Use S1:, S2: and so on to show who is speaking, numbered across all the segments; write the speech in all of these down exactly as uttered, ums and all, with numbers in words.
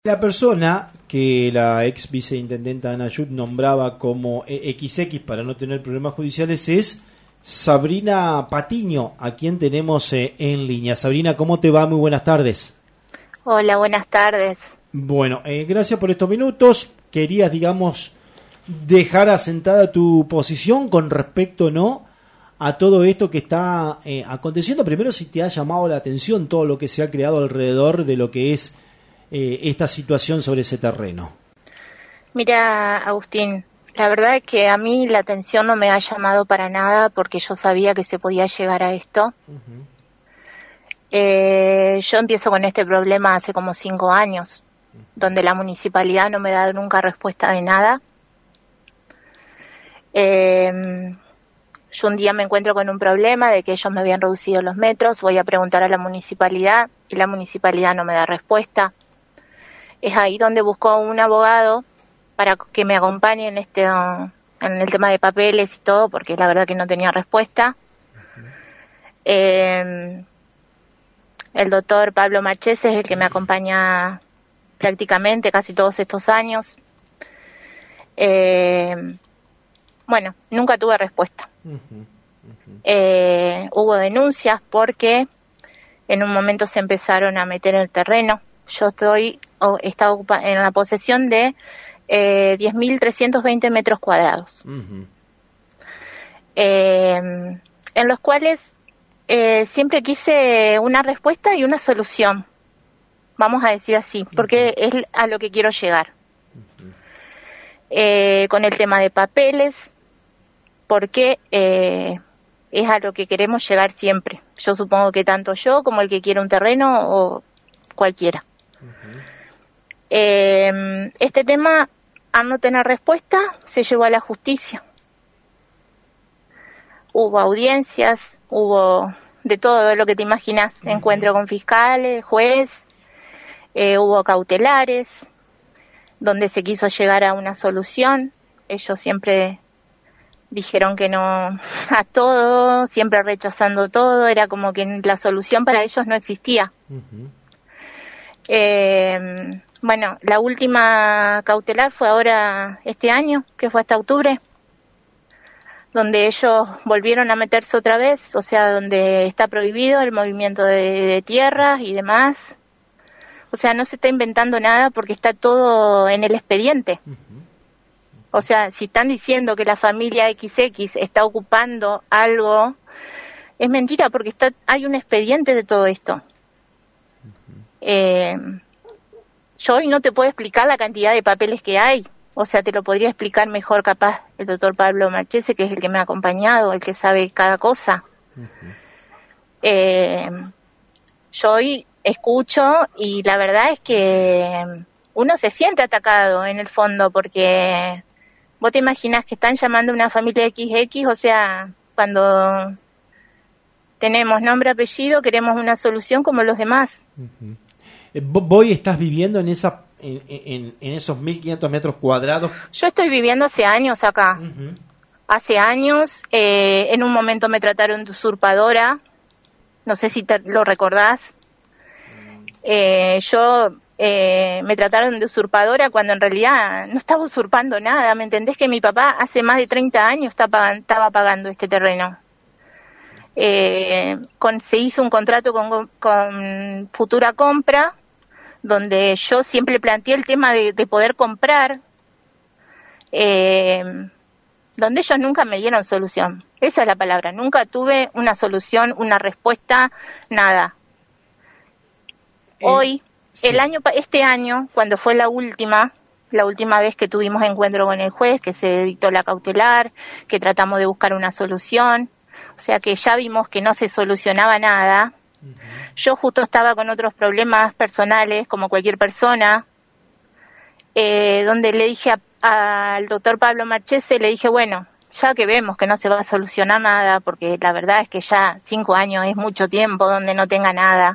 S1: La persona que la ex viceintendenta Ana Yud nombraba como equis equis para no tener problemas judiciales es Sabrina Patiño, a quien tenemos eh, en línea. Sabrina, ¿cómo te va? Muy buenas tardes.
S2: Hola, buenas tardes.
S1: Bueno, eh, gracias por estos minutos. Querías, digamos, dejar asentada tu posición con respecto, ¿no?, a todo esto que está eh, aconteciendo. Primero, si te ha llamado la atención todo lo que se ha creado alrededor de lo que es Eh, esta situación sobre ese terreno.
S2: Mira, Agustín, la verdad es que a mí la atención no me ha llamado para nada porque yo sabía que se podía llegar a esto. Uh-huh. Eh, yo empiezo con este problema hace como cinco años, uh-huh. donde la municipalidad no me da nunca respuesta de nada. Eh, yo un día me encuentro con un problema de que ellos me habían reducido los metros, voy a preguntar a la municipalidad y la municipalidad no me da respuesta. Es ahí donde busco un abogado para que me acompañe en este en el tema de papeles y todo, porque la verdad que no tenía respuesta. Uh-huh. Eh, el doctor Pablo Marchese es el que me acompaña prácticamente casi todos estos años. Eh, bueno, nunca tuve respuesta. Uh-huh. Uh-huh. Eh, hubo denuncias porque en un momento se empezaron a meter en el terreno. Yo estoy estaba en la posesión de eh, diez mil trescientos veinte metros cuadrados, uh-huh. eh, en los cuales eh, siempre quise una respuesta y una solución, vamos a decir así, porque uh-huh. es a lo que quiero llegar. Uh-huh. Eh, con el tema de papeles, porque eh, es a lo que queremos llegar siempre. Yo supongo que tanto yo como el que quiere un terreno o cualquiera. Uh-huh. Eh, este tema, al no tener respuesta, se llevó a la justicia. Hubo audiencias, hubo de todo lo que te imaginas, uh-huh. encuentro con fiscales, juez, eh, hubo cautelares, donde se quiso llegar a una solución. Ellos siempre dijeron que no a todo, siempre rechazando todo, era como que la solución para ellos no existía. Uh-huh. Eh, bueno, la última cautelar fue ahora este año, que fue hasta octubre, donde ellos volvieron a meterse otra vez, o sea, donde está prohibido el movimiento de, de tierras y demás. O sea, no se está inventando nada porque está todo en el expediente. Uh-huh. O sea, si están diciendo que la familia equis equis está ocupando algo, es mentira porque está hay un expediente de todo esto. Eh, yo hoy no te puedo explicar la cantidad de papeles que hay, o sea, te lo podría explicar mejor capaz el doctor Pablo Marchese, que es el que me ha acompañado, el que sabe cada cosa. Uh-huh. Eh, yo hoy escucho y la verdad es que uno se siente atacado en el fondo, porque vos te imaginas que están llamando a una familia equis equis, o sea, cuando tenemos nombre, apellido, queremos una solución como los demás.
S1: Uh-huh. ¿Vos estás viviendo en esa en, en, en esos mil quinientos metros cuadrados?
S2: Yo estoy viviendo hace años acá. Uh-huh. Hace años, eh, en un momento me trataron de usurpadora. No sé si te lo recordás. Uh-huh. Eh, yo eh, me trataron de usurpadora cuando en realidad no estaba usurpando nada. ¿Me entendés? Que mi papá hace más de treinta años estaba, estaba pagando este terreno. Eh, con, se hizo un contrato con, con Futura Compra, donde yo siempre planteé el tema de, de poder comprar, eh, donde ellos nunca me dieron solución. Esa es la palabra, nunca tuve una solución, una respuesta, nada. Eh, Hoy, sí. el año, este año, cuando fue la última, la última vez que tuvimos encuentro con el juez, que se dictó la cautelar, que tratamos de buscar una solución, o sea que ya vimos que no se solucionaba nada. Uh-huh. Yo justo estaba con otros problemas personales, como cualquier persona, eh, donde le dije a, al doctor Pablo Marchese, le dije, bueno, ya que vemos que no se va a solucionar nada, porque la verdad es que ya cinco años es mucho tiempo donde no tenga nada,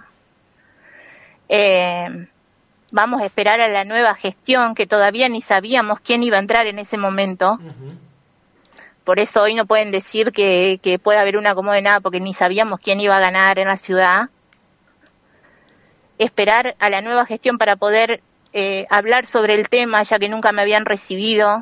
S2: eh, vamos a esperar a la nueva gestión, que todavía ni sabíamos quién iba a entrar en ese momento. Uh-huh. Por eso hoy no pueden decir que, que puede haber un acomodo de nada, porque ni sabíamos quién iba a ganar en la ciudad. Esperar a la nueva gestión para poder eh, hablar sobre el tema, ya que nunca me habían recibido.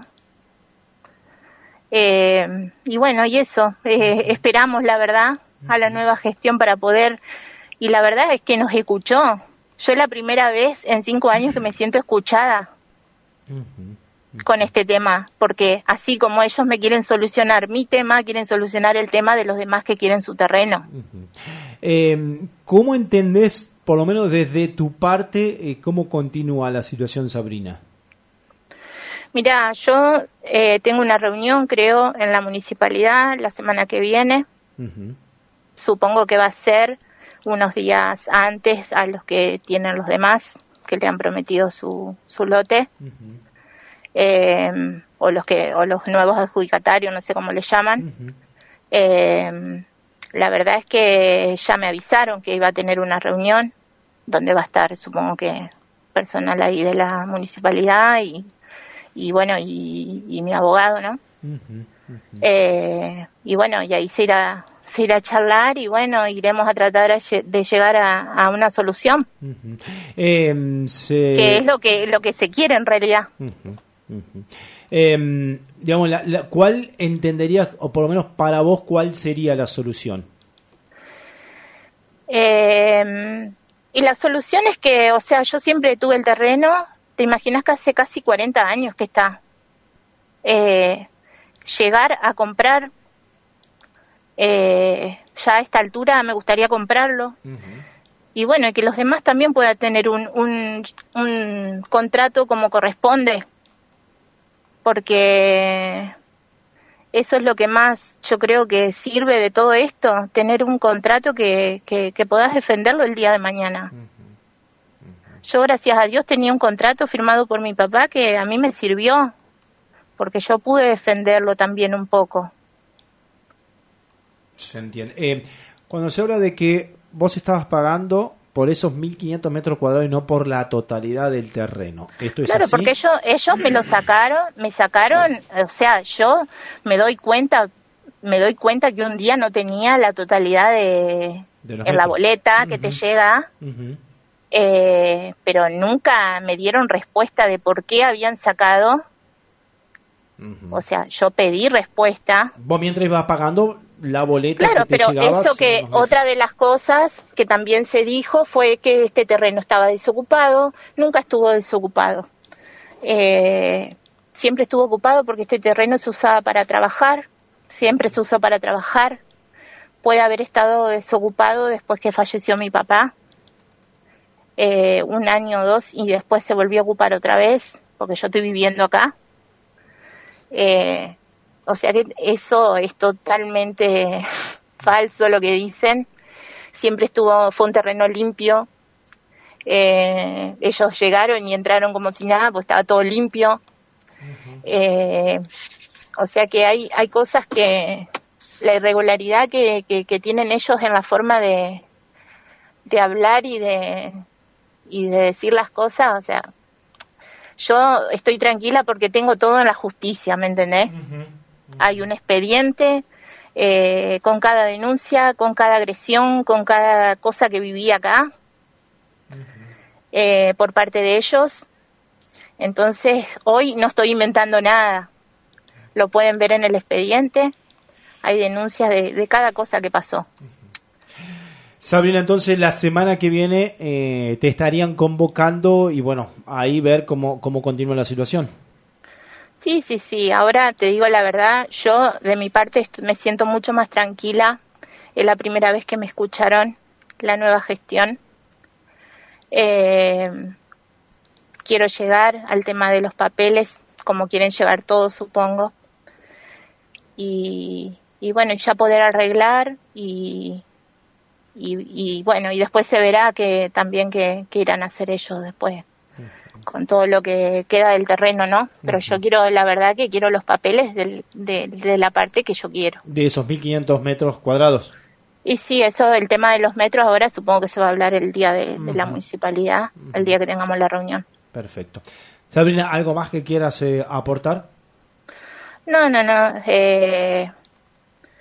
S2: Eh, y bueno, y eso, eh, esperamos la verdad a la nueva gestión para poder, y la verdad es que nos escuchó. Yo es la primera vez en cinco años que me siento escuchada con este tema, porque así como ellos me quieren solucionar mi tema, quieren solucionar el tema de los demás que quieren su terreno.
S1: Uh-huh. eh, ¿Cómo entendés, por lo menos desde tu parte, eh, cómo continúa la situación, Sabrina?
S2: Mirá, yo eh, tengo una reunión, creo, en la municipalidad la semana que viene. Uh-huh. Supongo que va a ser unos días antes a los que tienen los demás, que le han prometido su, su lote. Uh-huh. Eh, o los que o los nuevos adjudicatarios, no sé cómo le llaman. Uh-huh. Eh, la verdad es que ya me avisaron que iba a tener una reunión donde va a estar, supongo que personal ahí de la municipalidad y y bueno, y, y mi abogado, ¿no? Uh-huh, uh-huh. Eh, y bueno, y ahí se irá, se irá a charlar y bueno, iremos a tratar de llegar a, a una solución. Uh-huh. Eh, se... Que es lo que, lo que se quiere en realidad.
S1: Uh-huh, uh-huh. Eh, digamos, la, la, ¿cuál entenderías, o por lo menos para vos, cuál sería la solución?
S2: Eh, y la solución es que, o sea, yo siempre tuve el terreno. ¿Te imaginas que hace casi cuarenta años que está? Eh, llegar a comprar, eh, ya a esta altura me gustaría comprarlo. Uh-huh. Y bueno, y que los demás también puedan tener un, un, un contrato como corresponde. Porque eso es lo que más yo creo que sirve de todo esto, tener un contrato que, que, que puedas defenderlo el día de mañana. Uh-huh. Yo, gracias a Dios, tenía un contrato firmado por mi papá que a mí me sirvió, porque yo pude defenderlo también un poco.
S1: Se entiende. Eh, cuando se habla de que vos estabas pagando por esos mil quinientos metros cuadrados y no por la totalidad del terreno, ¿esto es
S2: claro,
S1: así?
S2: Porque ellos, ellos me lo sacaron, me sacaron, o sea, yo me doy cuenta, me doy cuenta que un día no tenía la totalidad de, de en metros. La boleta uh-huh. que te llega. Uh-huh. Eh, pero nunca me dieron respuesta de por qué habían sacado. Uh-huh. O sea, yo pedí respuesta.
S1: Vos mientras ibas pagando la boleta
S2: claro,
S1: que te
S2: pero
S1: llegabas,
S2: eso que otra de las cosas que también se dijo fue que este terreno estaba desocupado. Nunca estuvo desocupado. Eh, siempre estuvo ocupado porque este terreno se usaba para trabajar. Siempre se usó para trabajar. Puede haber estado desocupado después que falleció mi papá. Eh, un año o dos y después se volvió a ocupar otra vez porque yo estoy viviendo acá. Eh, o sea que eso es totalmente falso lo que dicen. Siempre estuvo, fue un terreno limpio. Eh, ellos llegaron y entraron como si nada, pues estaba todo limpio. Uh-huh. Eh, o sea que hay hay cosas que la irregularidad que, que, que tienen ellos en la forma de de hablar y de y de decir las cosas, o sea, yo estoy tranquila porque tengo todo en la justicia, ¿me entendés? Uh-huh. Uh-huh. Hay un expediente eh, con cada denuncia, con cada agresión, con cada cosa que viví acá, uh-huh. eh, por parte de ellos. Entonces, hoy no estoy inventando nada. Lo pueden ver en el expediente. Hay denuncias de, de cada cosa que pasó. Uh-huh.
S1: Sabrina, entonces la semana que viene eh, te estarían convocando y bueno, ahí ver cómo, cómo continúa la situación.
S2: Sí, sí, sí. Ahora te digo la verdad, yo de mi parte me siento mucho más tranquila. Es la primera vez que me escucharon la nueva gestión. Eh, quiero llegar al tema de los papeles, como quieren llevar todos, supongo. Y, y bueno, ya poder arreglar y... Y, y bueno, y después se verá que también que, que irán a hacer ellos después uh-huh. con todo lo que queda del terreno, ¿no? Pero uh-huh. yo quiero, la verdad que quiero los papeles del, de, de la parte que yo quiero.
S1: De esos mil quinientos metros cuadrados.
S2: Y sí, eso del tema de los metros ahora supongo que se va a hablar el día de, uh-huh. de la municipalidad, uh-huh. el día que tengamos la reunión.
S1: Perfecto. Sabrina, ¿algo más que quieras eh, aportar?
S2: No, no, no. Eh,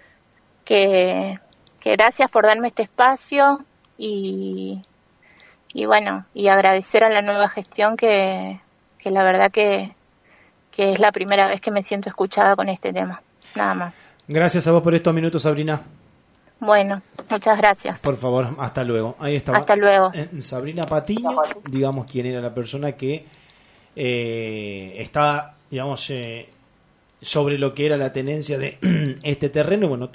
S2: que... que gracias por darme este espacio y, y bueno, y agradecer a la nueva gestión que, que la verdad que, que es la primera vez que me siento escuchada con este tema, nada más.
S1: Gracias a vos por estos minutos, Sabrina.
S2: Bueno, muchas gracias.
S1: Por favor, hasta luego. Ahí estaba.
S2: Hasta luego.
S1: Sabrina Patiño, digamos, quién era la persona que eh, está, digamos, eh, sobre lo que era la tenencia de este terreno. Bueno,